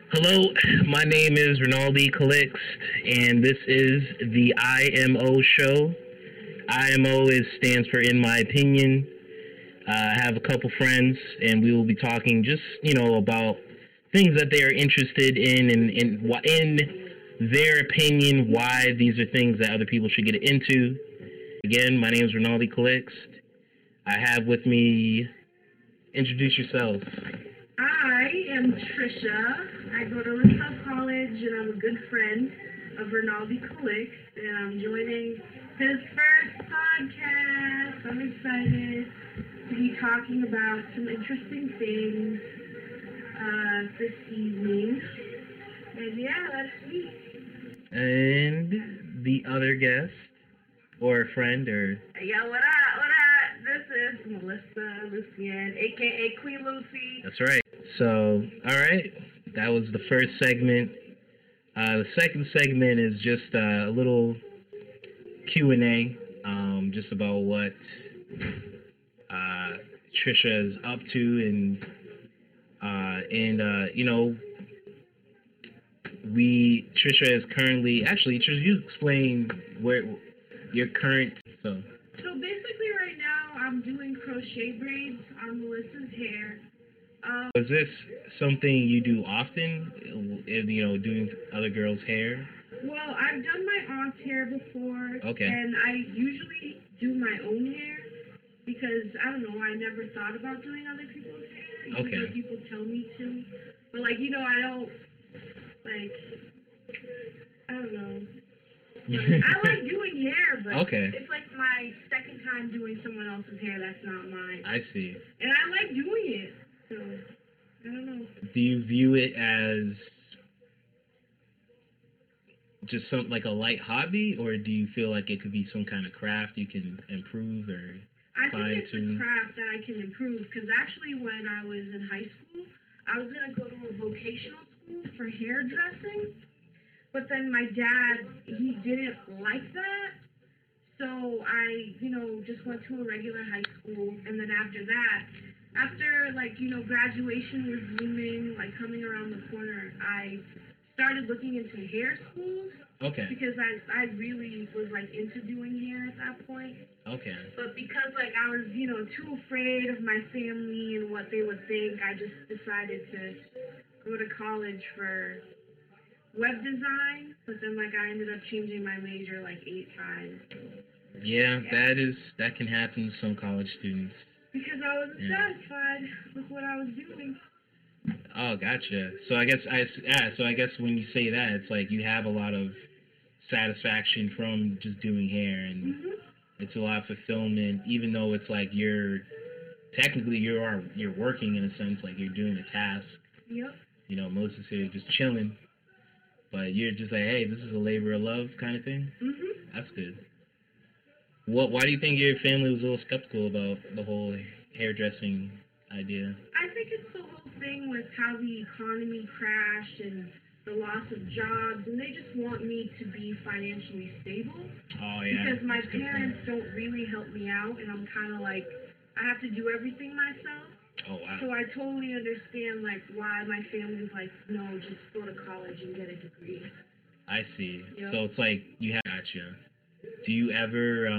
Hello, my name is Rinaldi Calix, and this is the IMO show. Stands for In My Opinion. I have a couple friends, and we will be talking just, about things that they are interested in and in their opinion, why these are things that other people should get into. Again, my name is Rinaldi Calix. I have with me, introduce yourself. I am Trisha. I go to LaSalle College, and I'm a good friend of Rinaldi Calix, and I'm joining his first podcast. I'm excited to be talking about some interesting things this evening. And yeah, that's me. And the other guest, or friend, or... Yo, what up? What up? This is Melissa Lucien, a.k.a. Queen Lucy. That's right. So, all right, that was the first segment. The second segment is just a little Q&A, just about what Trisha is up to, Trisha is currently, actually, Trisha, you explain where your current, so. So basically right now I'm doing crochet braids on Melissa's hair. Is this something you do often, doing other girls' hair? Well, I've done my aunt's hair before. Okay. And I usually do my own hair because, I don't know, I never thought about doing other people's hair. Okay. Even though people tell me to. But, I don't, I don't know. I like doing hair, but okay. It's like my second time doing someone else's hair that's not mine. I see. And I like doing it. So, I don't know. Do you view it as just like a light hobby, or do you feel like it could be some kind of craft you can improve or I think it's fine-tune? a craft that I can improve, because actually when I was in high school, I was going to go to a vocational school for hairdressing, but then my dad, he didn't like that, so I, just went to a regular high school, and then after that, graduation was looming, coming around the corner, I started looking into hair schools. Okay. Because I really was, into doing hair at that point. Okay. But because, I was, too afraid of my family and what they would think, I just decided to go to college for web design. But then, I ended up changing my major, 8 times. Yeah, that can happen to some college students. Because I wasn't satisfied with what I was doing. Oh, gotcha. So I guess when you say that, it's like you have a lot of satisfaction from just doing hair, and it's a lot of fulfillment, even though it's like you're working in a sense, like you're doing a task. Yep. Most of us here just chilling, but you're just like, hey, this is a labor of love kind of thing. That's good. Why do you think your family was a little skeptical about the whole hairdressing idea? I think it's the whole thing with how the economy crashed and the loss of jobs, and they just want me to be financially stable. Oh, yeah. Because my parents don't really help me out, and I'm kind of I have to do everything myself. Oh, wow. So I totally understand, why my family's no, just go to college and get a degree. I see. Yep. So it's like you have, gotcha. Do you ever,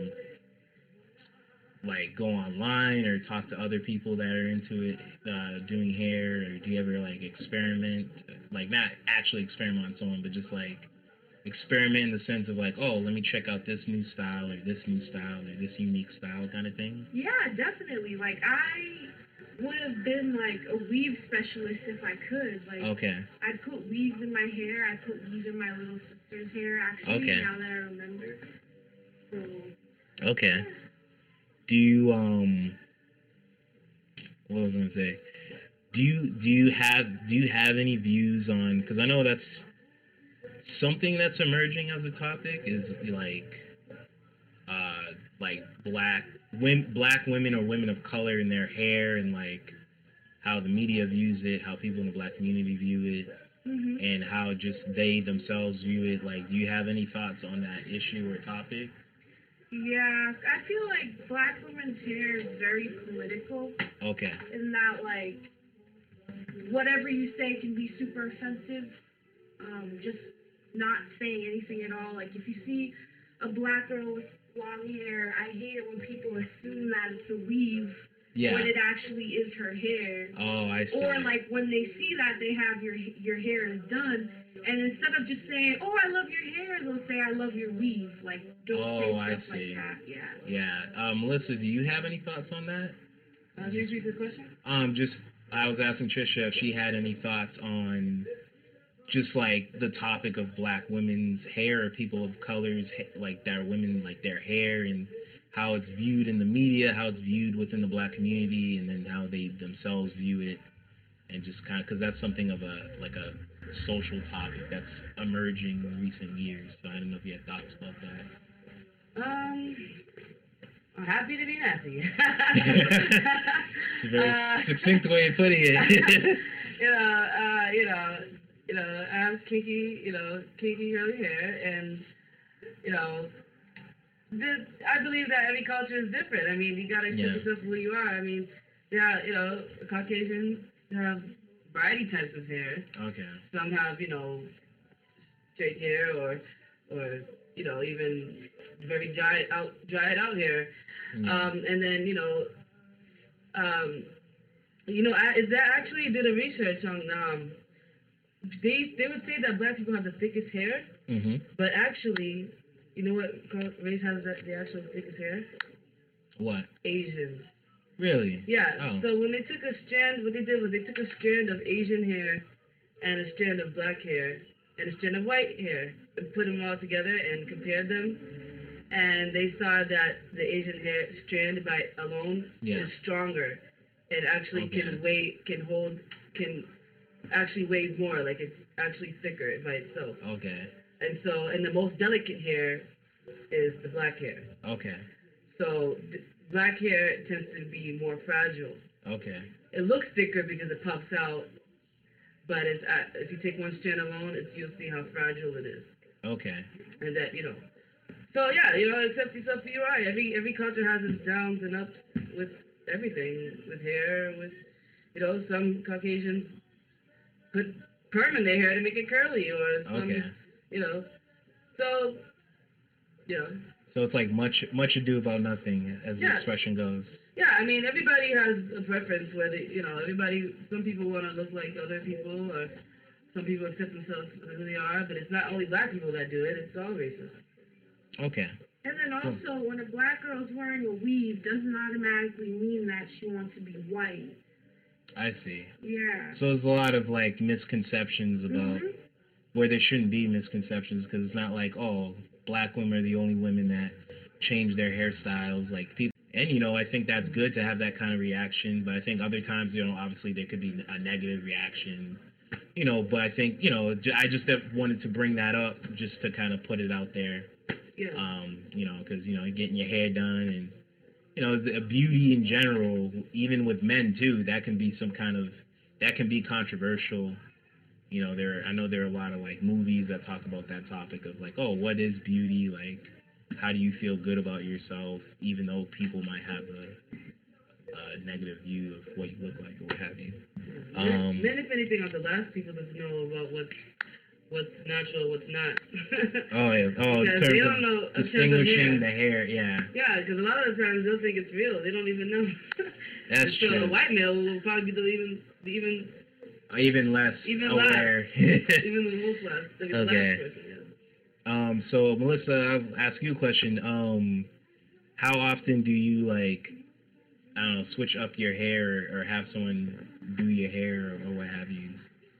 go online or talk to other people that are into it, doing hair, or do you ever, experiment, not actually experiment on someone, but just, experiment in the sense of, oh, let me check out this new style, or this new style, or this unique style kind of thing? Yeah, definitely. I would have been, a weave specialist if I could. Okay. I'd put weaves in my hair. I put weaves in my little sister's hair, actually, okay. Now that I remember. So, okay. Do you, what was I going to say? Do you have any views on, because I know that's something that's emerging as a topic, is black women or women of color in their hair, and how the media views it, how people in the black community view it, and how just they themselves view it. Do you have any thoughts on that issue or topic? Yeah, I feel like black women's hair is very political. Okay. In that, whatever you say can be super offensive. Just not saying anything at all. Like if you see a black girl with long hair, I hate it when people assume that it's a weave when it actually is her hair. Oh, I see. Or like when they see that they have your hair is done, and instead of just saying, "Oh, I love your hair," they'll say, "I love your weave." Like don't say stuff like that. Yeah. Melissa, do you have any thoughts on that? Can you repeat the question? I was asking Trisha if she had any thoughts on just like the topic of black women's hair or people of colors, like their women, like their hair, and how it's viewed in the media, how it's viewed within the black community, and then how they themselves view it, and just kind of, because that's something of a social topic that's emerging in recent years. So I don't know if you had thoughts about that. I'm happy to be nasty. It's a very succinct way of putting it. I have kinky curly hair, and I believe that every culture is different. I mean, you gotta accept yourself for who you are. I mean, Caucasians have variety types of hair. Okay. Some have, straight hair, or even very dried out hair. And then I did a research on they would say that black people have the thickest hair, but actually, you know what race has the actual thickest hair? What? Asians. Really? Yeah. Oh. So when they took a strand, what they did was they took a strand of Asian hair and a strand of black hair and a strand of white hair and put them all together and compared them, and they saw that the Asian hair strand by alone is stronger. It actually can actually weigh more, like it's actually thicker by itself. Okay. And the most delicate hair is the black hair. Okay. So black hair tends to be more fragile. Okay. It looks thicker because it pops out, but if you take one strand alone, you'll see how fragile it is. Okay. And that, So yeah, accept yourself who you are. Every culture has its downs and ups with everything, with hair, with some Caucasians put perm in their hair to make it curly, or some, So it's like much ado about nothing, as the expression goes. Yeah, I mean, everybody has a preference where some people want to look like other people, or some people accept themselves for who they are, but it's not only black people that do it, it's all races. Okay. And then also, when a black girl's wearing a weave, doesn't automatically mean that she wants to be white. I see. Yeah. So there's a lot of like misconceptions about where there shouldn't be misconceptions, because it's not like, oh, black women are the only women that change their hairstyles. Like people, and I think that's good to have that kind of reaction. But I think other times, obviously there could be a negative reaction. But I think I just wanted to bring that up just to kind of put it out there. Yeah. Because getting your hair done and the beauty in general, even with men too, that can be controversial. I know there are a lot of like movies that talk about that topic of like, oh, what is beauty? Like, how do you feel good about yourself, even though people might have a negative view of what you look like or what have you. Men, if anything, are the last people to know about what's natural, what's not. Oh yeah. Oh, in they terms don't know of distinguishing the hair, yeah. Yeah, because a lot of the times they'll think it's real. They don't even know. That's so true. a white male will probably be even less aware. Even the most less. Okay. So Melissa, I'll ask you a question. How often do you switch up your hair or have someone do your hair or what have you?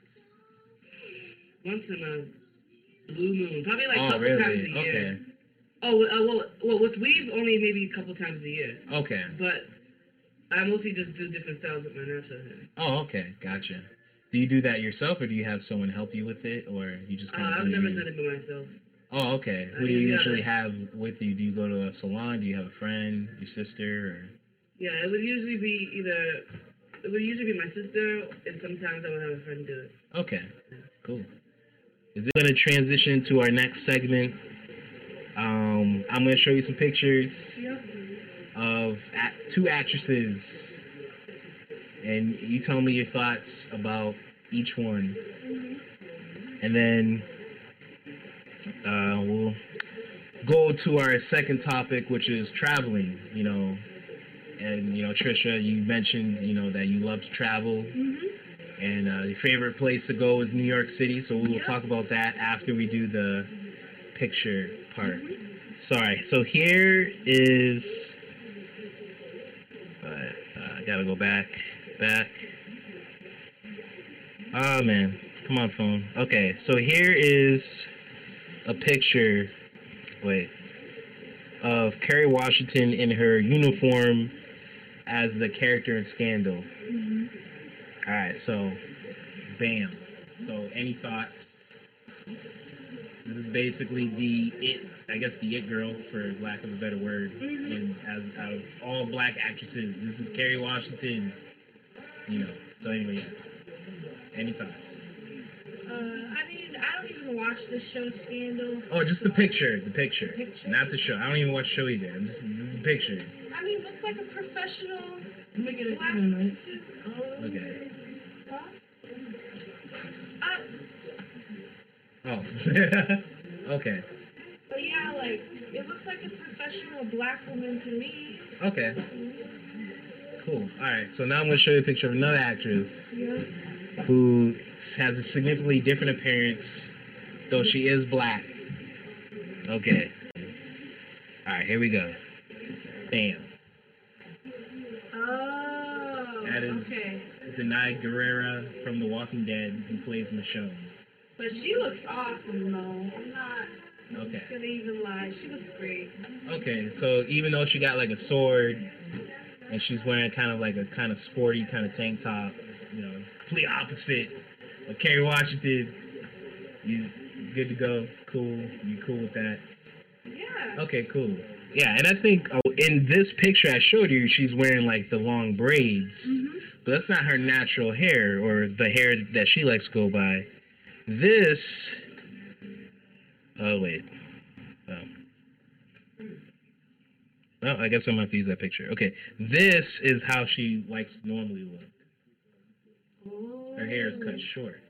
Once in a blue moon, probably like a couple really? times a year. Okay. Well, with weave, only maybe a couple times a year. Okay. But I mostly just do different styles with my natural hair. Oh, okay, gotcha. Do you do that yourself, or do you have someone help you with it, or you just kind of? I've never done it by myself. Oh, okay. Who do you usually have with you? Do you go to a salon? Do you have a friend, your sister, or? Yeah, it would usually be my sister, and sometimes I would have a friend do it. Okay, cool. Is it going to transition to our next segment? I'm going to show you some pictures of two actresses and you tell me your thoughts about each one, and then we'll go to our second topic, which is traveling. And Trisha, you mentioned that you love to travel, and your favorite place to go is New York City. So we will talk about that after we do the picture part. Sorry. So here is. I gotta go back. Oh man, come on, phone. Okay, so here is a picture. Wait. Of Kerry Washington in her uniform as the character in Scandal. Alright, so, bam. So, any thoughts? This is basically the it girl, for lack of a better word. And out of all black actresses, this is Kerry Washington. So anyway, yeah. Any thoughts? I don't even watch the show Scandal. Oh, just the picture. The picture. Not the show. I don't even watch the show either. Just the picture. Looks like a professional. Make it a human, right? Okay. Huh? Oh. Okay. But yeah, it looks like a professional black woman to me. Okay. Cool. Alright, so now I'm going to show you a picture of another actress who has a significantly different appearance, though she is black. Okay. Alright, here we go. Bam. Oh, that is okay. Danai Gurira from The Walking Dead, who plays Michonne. But she looks awesome, though. I'm not Okay. gonna even lie. She looks great. Okay, so even though she got like a sword, and she's wearing kind of like a kind of sporty kind of tank top, complete opposite of Kerry Washington, you good to go, cool, you cool with that? Yeah. Okay, cool. Yeah, and I think in this picture I showed you, she's wearing like the long braids, but that's not her natural hair or the hair that she likes to go by. This, oh wait, well, I guess I'm going to have to use that picture. Okay, this is how she likes to normally look. Her hair is cut short.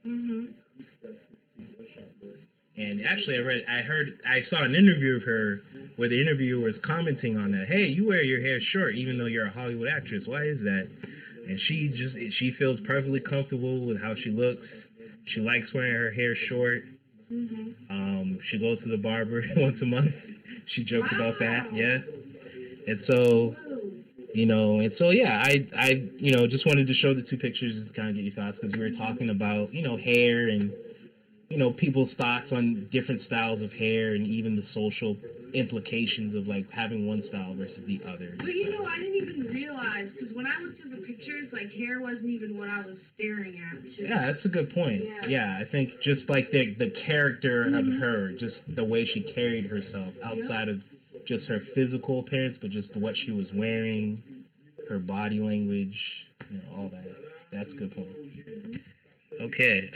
And actually, I saw an interview of her where the interviewer was commenting on that. Hey, you wear your hair short even though you're a Hollywood actress. Why is that? And she feels perfectly comfortable with how she looks. She likes wearing her hair short. She goes to the barber once a month. She jokes about that, yeah. And so, yeah, I just wanted to show the two pictures to kind of get your thoughts, because we were talking about, hair and, people's thoughts on different styles of hair and even the social implications of, like, having one style versus the other. But, I didn't even realize, because when I looked at the pictures, hair wasn't even what I was staring at. Yeah, that's a good point. Yeah, I think just, like, the character of her, just the way she carried herself outside of just her physical appearance, but just what she was wearing, her body language, all that. That's a good point. Okay,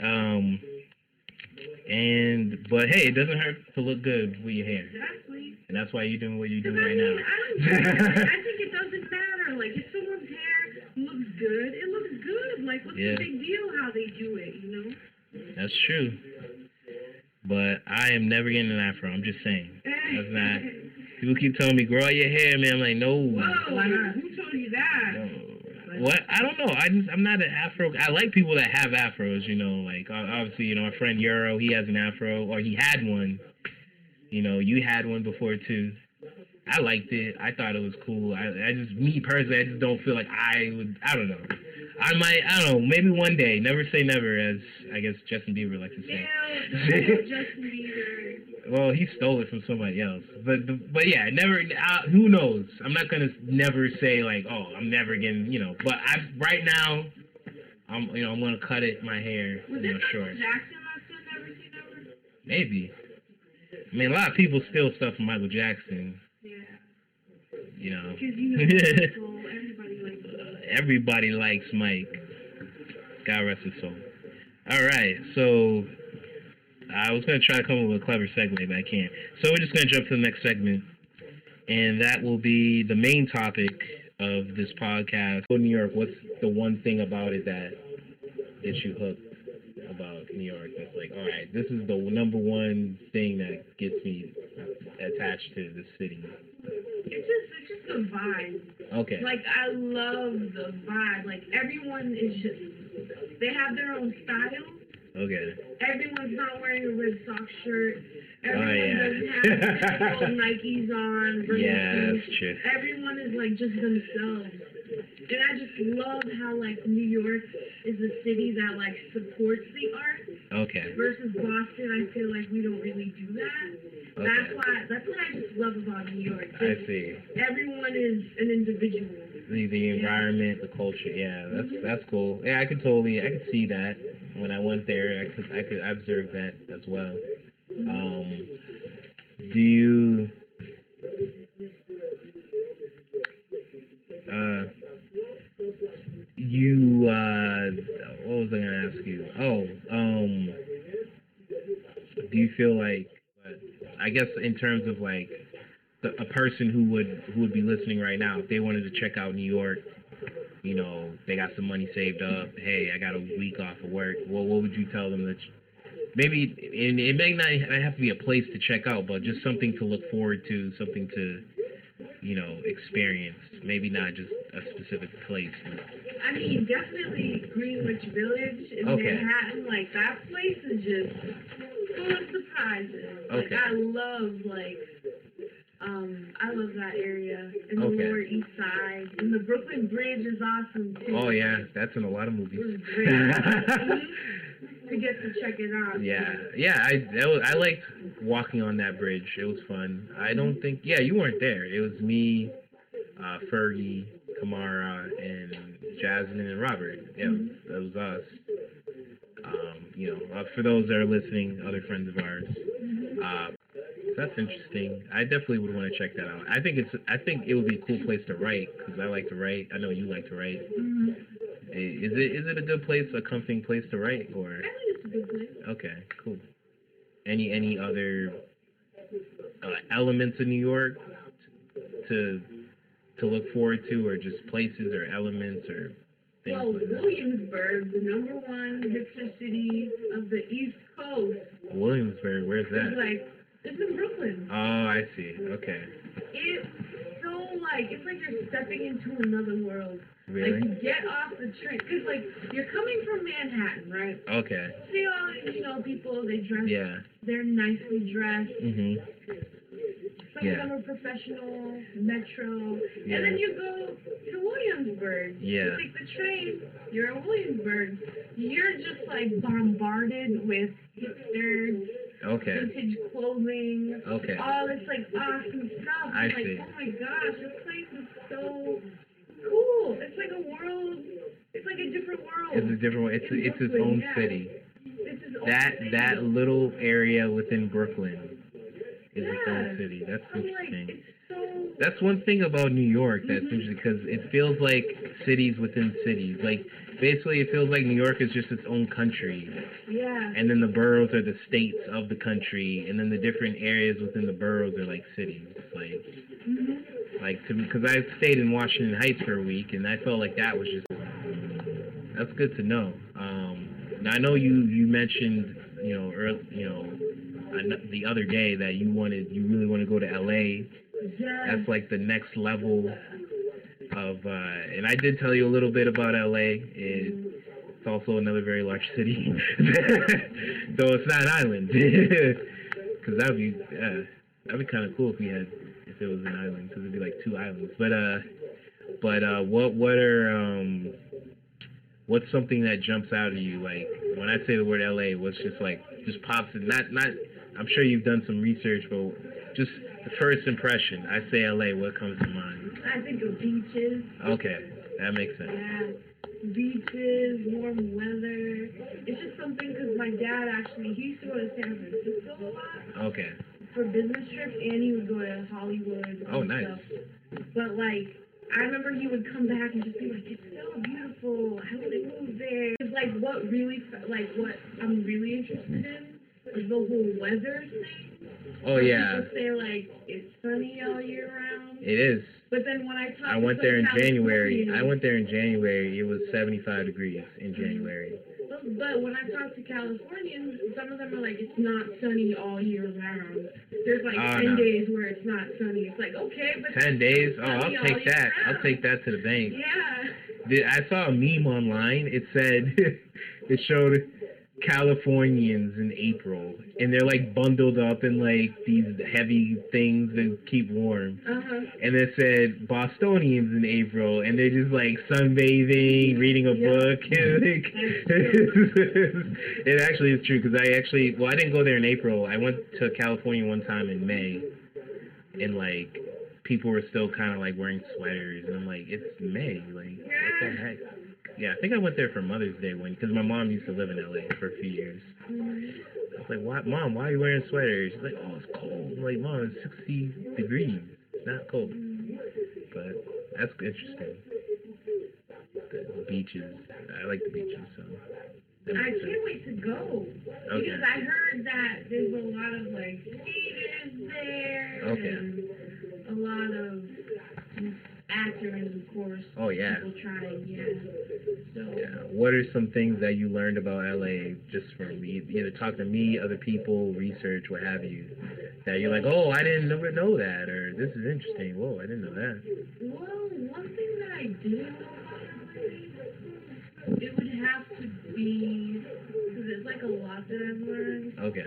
but hey, it doesn't hurt to look good with your hair. Exactly. And that's why you're doing what you're doing right now. I don't care. I think it doesn't matter. If someone's hair looks good, it looks good. What's the big deal how they do it, That's true. But I am never getting an afro. I'm just saying. That's not. People keep telling me, grow out your hair, man. I'm like, no. Whoa, why not? Who told you that? No. What? I don't know. I'm not an afro. I like people that have afros, obviously, my friend Euro, he has an afro, or he had one. You had one before, too. I liked it. I thought it was cool. Me personally, I just don't feel like I don't know. I don't know, maybe one day. Never say never, as I guess Justin Bieber likes to say. Yeah, Justin Bieber. Well, he stole it from somebody else. But yeah, never, who knows? I'm not going to never say, I'm never getting, but right now, I'm going to cut my hair, short. Was Jackson that said never say never? Maybe. I mean, a lot of people steal stuff from Michael Jackson. Yeah. Because, everybody likes Mike. God rest his soul. All right, so I was going to try to come up with a clever segue, but I can't. So we're just going to jump to the next segment, and that will be the main topic of this podcast. New York, what's the one thing about it that gets you hooked about New York? That's like, all right, this is the number one thing that gets me attached to the city. It's just the vibe. Okay. Like, I love the vibe. Like, everyone is just, they have their own style. Okay. Everyone's not wearing a Red Sox shirt. Everyone yeah. doesn't have typical Nikes on. Yeah, that's true. Everyone is, like, just themselves. And I just love how, like, New York is a city that, like, supports the art. Okay. Versus Boston, I feel like we don't really do that. Okay. That's what I just love about New York. I see. Everyone is an individual. The environment, the culture, yeah, that's cool. Yeah, I could see that. When I went there, I could observe that as well. Do you what was I gonna ask you? Do you feel like, I guess in terms of like a person who would be listening right now, if they wanted to check out New York, you know, they got some money saved up, hey, I got a week off of work, well, what would you tell them that maybe, and it may not have to be a place to check out, but just something to look forward to, something to, you know, experience, maybe not just a specific place. I mean, definitely Greenwich Village in Manhattan, like, that place is just full of surprises. Like, I love that area, and the Lower East Side, and the Brooklyn Bridge is awesome too. Oh yeah, that's in a lot of movies. It was great. To get to check it out. Yeah, I liked walking on that bridge. It was fun. I don't think, you weren't there. It was me, Fergie, Kamara, and Jasmine and Robert. Yeah, that was us. You know, for those that are listening, other friends of ours. That's interesting. I definitely would want to check that out. I think it would be a cool place to write, because I like to write. I know you like to write. Is it a good place, a comforting place to write, or? I think it's a good place. Okay, cool. Any other elements of New York to look forward to, or just places or elements or things well, like that? Williamsburg, the #1 hipster city of the East Coast. Williamsburg, where's that? It's in Brooklyn. Oh, I see. Okay. It's so it's like you're stepping into another world. Really? Like, you get off the train, because, like, you're coming from Manhattan, right? Okay. See all, people, they dress, they're nicely dressed. Some of them are professional, metro. And then you go to Williamsburg. You take the train, you're in Williamsburg. You're just, like, bombarded with hipsters. Vintage clothing. All this, like, awesome stuff. I see. Oh, my gosh, this place is so cool. It's like a world. It's like a different world. It's a different one. It's its own city. It's its own city. That little area within Brooklyn is its own city. That's interesting. That's one thing about New York that's interesting, because it feels like cities within cities. Like, basically, it feels like New York is just its own country. Yeah. And then the boroughs are the states of the country, and then the different areas within the boroughs are like cities. Like, because I stayed in Washington Heights for a week, and I felt like that was just, that's good to know. Now I know you mentioned, the other day that you really want to go to LA. That's like the next level of, and I did tell you a little bit about LA. It's also another very large city, though it's not an island. Because that'd be kind of cool if it was an island, because it'd be like 2 islands. What's something that jumps out at you? Like, when I say the word LA, what's just pops in? Not. I'm sure you've done some research, but just the first impression. I say LA, what comes to mind? I think of beaches. Okay, that makes sense. Yeah, beaches, warm weather. It's just something, because my dad he used to go to San Francisco a lot. Okay. For business trips, and he would go to Hollywood. Oh, nice. Stuff. But I remember he would come back and just be like, "It's so beautiful. How did they move there?" It's what I'm really interested in is the whole weather thing. Oh, yeah. People say, like, it's sunny all year round. It is. But then when I talk I to went there in some January. Californians- I went there in January. It was 75 degrees in January. But when I talk to Californians, some of them are like, it's not sunny all year round. There's like 10 no. days where it's not sunny. It's like, okay, but 10 days? Oh, sunny I'll all take year that. I'll round. take that to the bank. Yeah. I saw a meme online. It said, it showed Californians in April, and they're like bundled up in like these heavy things that keep warm. Uh-huh. And it said Bostonians in April, and they're just like sunbathing, reading a book. And, like, it actually is true because I didn't go there in April. I went to California one time in May, and like people were still kind of like wearing sweaters, and I'm like, it's May, like what the heck? Yeah, I think I went there for Mother's Day because my mom used to live in LA for a few years. I was like, "What, Mom? Why are you wearing sweaters?" She's like, "Oh, it's cold." I'm like, "Mom, it's 60 degrees. It's not cold." But that's interesting. The beaches. I like the beaches, so. I can't wait to go. Okay. Because I heard that there's a lot of like skaters there. Okay. And a lot of actors, of course. Oh, yeah. People trying, So. Yeah. What are some things that you learned about LA just from either talking to me, other people, research, what have you, that you're like, oh, I didn't never know that, or this is interesting. Whoa, I didn't know that. Well, one thing that I didn't know about LA, it would have to be, because there's like a lot that I've learned. Okay.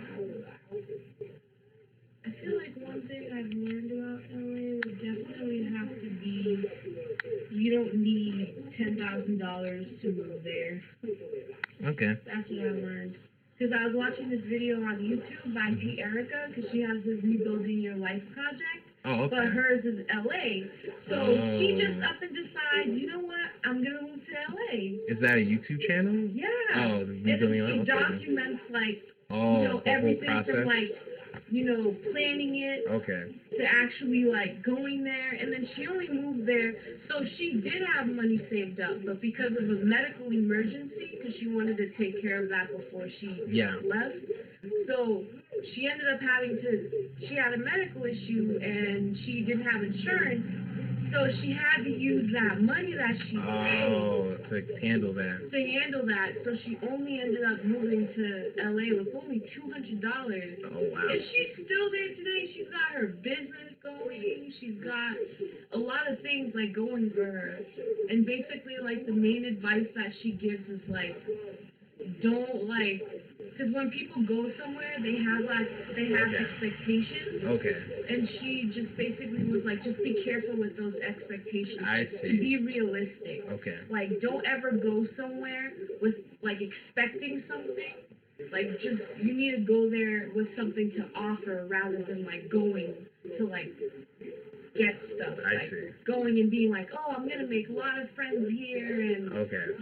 I feel like one thing I've learned about LA would definitely have to be you don't need $10,000 to move there. Okay. That's what I learned. Because I was watching this video on YouTube by P. Erica, because she has the Rebuilding Your Life project. Oh, okay. But hers is LA. So she just up and decides, you know what, I'm going to move to LA. Is that a YouTube channel? Yeah. Oh, the Rebuilding Your Life? It documents, like, Oh, you know, the whole everything process? from, like, you know, planning it Okay. to actually, like, going there. And then she only moved there, so she did have money saved up. But because of a medical emergency, because she wanted to take care of that before she left, so she ended up she had a medical issue, and she didn't have insurance. So she had to use that money that she saved to handle that. So she only ended up moving to LA with only $200. Oh, wow. And she's still there today. She's got her business going. She's got a lot of things like going for her. And basically, like, the main advice that she gives is like, don't like, because when people go somewhere, they have expectations. Okay. And she just basically was like, just be careful with those expectations. I see. To be realistic. Okay. Like, don't ever go somewhere with, like, expecting something. Like, just, you need to go there with something to offer rather than, like, going to, like, get stuff. I see. Going and being like, oh, I'm going to make a lot of friends here, and,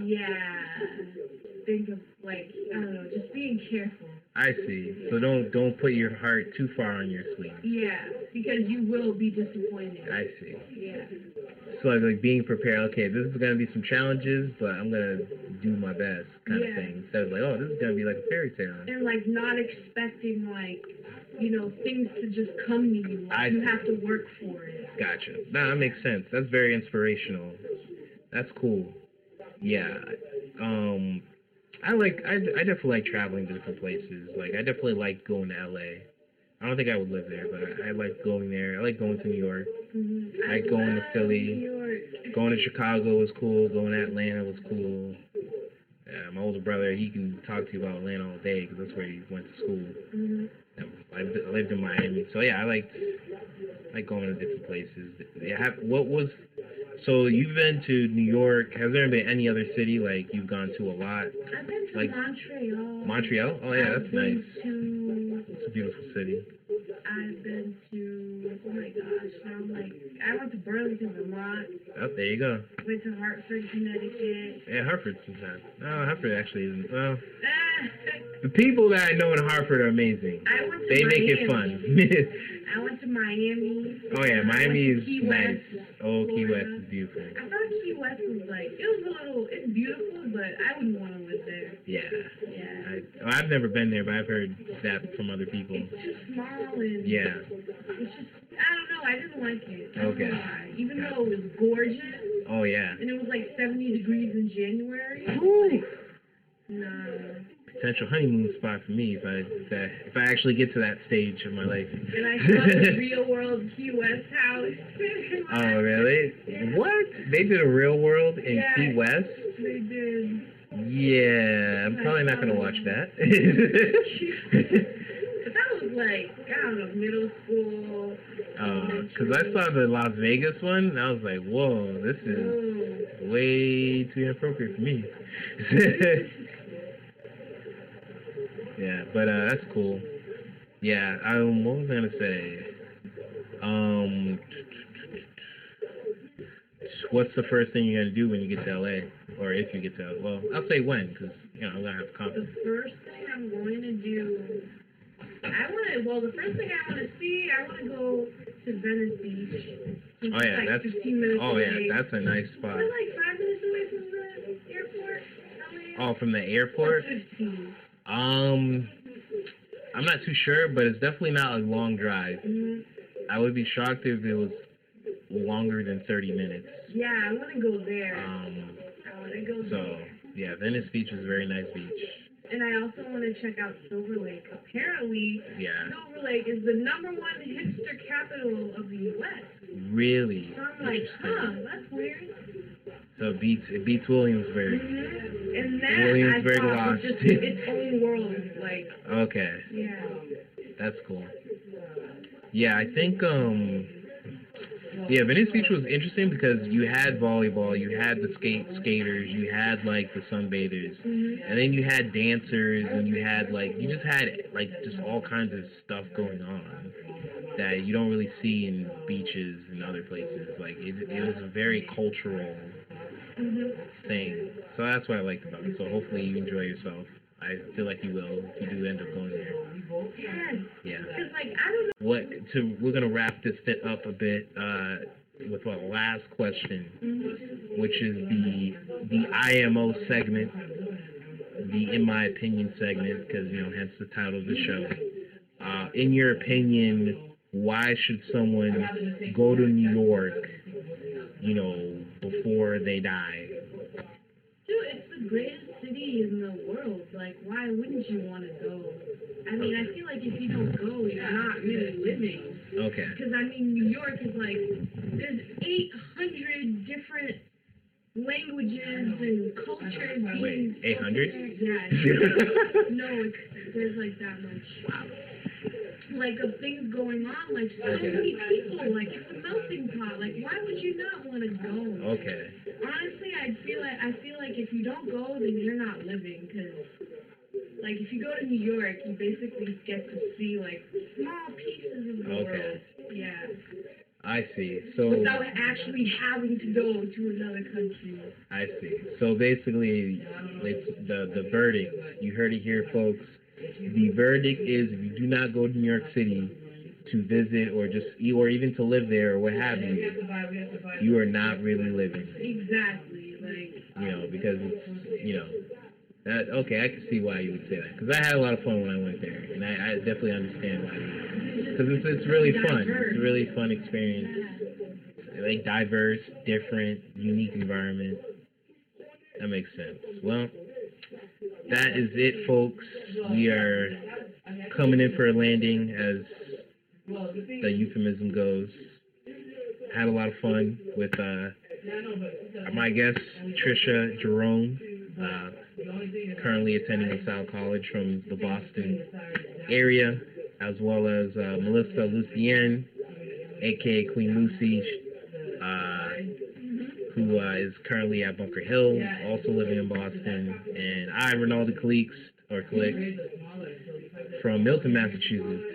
think of, like, I don't know, just being careful. I see. So don't put your heart too far on your sleeve. Yeah, because you will be disappointed. I see. Yeah. So like being prepared, okay, this is going to be some challenges, but I'm going to do my best kind of thing. Instead of like, oh, this is going to be like a fairy tale. And like not expecting like, you know, things to just come to you. Like, you have to work for it. Gotcha. That makes sense. That's very inspirational. That's cool. Yeah. I definitely like traveling to different places. Like, I definitely like going to LA. I don't think I would live there, but I like going there. I like going to New York. I like going to Philly. Going to Chicago was cool. Going to Atlanta was cool. Yeah, my older brother, he can talk to you about Atlanta all day because that's where he went to school. I lived in Miami. So, yeah, I like going to different places. Yeah, so you've been to New York. Has there been any other city like you've gone to a lot? I've been to Montreal. Montreal? Oh yeah, that's nice. It's a beautiful city. I've been to, oh my gosh, I went to Burlington, Vermont. Oh, there you go. Went to Hartford, Connecticut. Yeah, Hartford's not. No, Hartford actually isn't. Well, The people that I know in Hartford are amazing. I went to They Miami. make it fun. I went to Miami. Oh yeah, Miami is Key nice. West, Oh, Key West Florida. is beautiful. I thought Key West was like, it's beautiful, but I wouldn't want to live there. Yeah. Yeah. I've never been there, but I've heard that from other people. It's too small and Yeah. it's just, I don't know, I didn't like it. I don't Okay. know why. Even though it was gorgeous Oh yeah. and it was like 70 degrees in January. Woo. No. Potential honeymoon spot for me if I actually get to that stage of my life. And I saw the real world Key West house. Oh really? What? They did a real world in Yeah. Key West? They did. Yeah, I'm probably not gonna watch that. But that was like, I don't know, middle school. Because I saw the Las Vegas one, and I was like, whoa, this is way too inappropriate for me. Yeah, but that's cool. Yeah, what was I gonna say? What's the first thing you're gonna do when you get to LA, or if you get to LA? Well, I'll say when, because I'm gonna have The confidence. first thing I'm going to do, the first thing I want to see, I want to go to Venice Beach. It's Oh yeah, like that's 15 minutes away. that's a nice spot. We're like 5 minutes away from the airport. Oh, from the airport? 15. I'm not too sure, but it's definitely not a long drive. Mm-hmm. I would be shocked if it was longer than 30 minutes. Yeah, I want to go there. I want to go So, there. yeah, Venice Beach is a very nice beach. And I also want to check out Silver Lake. Apparently, Yeah. Silver Lake is the #1 hipster capital of the U.S. Really So I'm like, interesting. that's weird. So it beats Williamsburg. Mm-hmm. And that Williamsburg I thought lost. was just its own world. Like, Okay, yeah. that's cool. Yeah, I think Venice Beach was interesting because you had volleyball, you had the skaters, you had like the sunbathers, and then you had dancers, and you just had like just all kinds of stuff going on that you don't really see in beaches and other places. Like it was a very cultural thing. So that's what I liked about it. So hopefully you enjoy yourself. I feel like you will if you do end up going there. Yes. Yeah. Because, like, I don't know. We're gonna wrap this up a bit with our last question, which is the IMO segment, the In My Opinion segment, because hence the title of the show. In your opinion, why should someone go to New York, before they die? Dude, it's the greatest city in the world. Like, why wouldn't you want to go? I mean, I feel like if you don't go, you're not really living. Okay. Because, I mean, New York is like, there's 800 different languages and cultures. Wait, 800? Yeah. No, there's like that much. Wow. Like, of things going on, like, so many people, like, it's a melting pot. Like, why would you not want to go? Okay. Honestly, I feel like if you don't go, then you're not living. Because, like, if you go to New York, you basically get to see, like, small pieces of the world. Yeah. I see. So without actually having to go to another country. I see. So basically, it's the verdict. You heard it here, folks. The verdict is if you do not go to New York City to visit or even to live there or what have you, you are not really living. Exactly. Like, because it's, okay, I can see why you would say that. Because I had a lot of fun when I went there. And I definitely understand why. Because it's really fun. It's a really fun experience. Like diverse, different, unique environment. That makes sense. Well, that is it, folks. We are coming in for a landing, as the euphemism goes. Had a lot of fun with my guest, Trisha Jerome, currently attending LaSalle College from the Boston area, as well as Melissa Lucien, a.k.a. Queen Lucy, who is currently at Bunker Hill, also living in Boston, and I, Ronaldo Calix, from Milton, Massachusetts,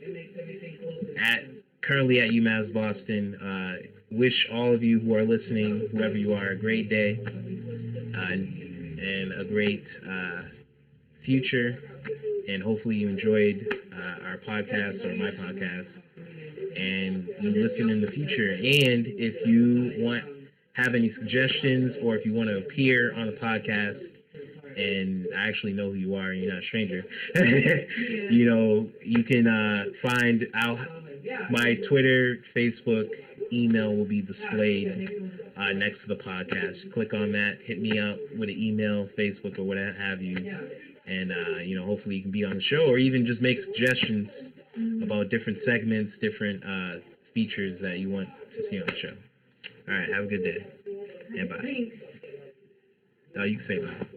currently at UMass Boston. Wish all of you who are listening, whoever you are, a great day and a great future. and hopefully you enjoyed our podcast or my podcast, and you listen in the future. And if you have any suggestions, or if you want to appear on the podcast, and I actually know who you are and you're not a stranger, you know, you can find out my Twitter, Facebook, email will be displayed next to the podcast. Click on that, hit me up with an email, Facebook, or what have you, and you know, hopefully you can be on the show, or even just make suggestions about different segments, different features that you want to see on the show. All right, have a good day, and bye. You can say bye.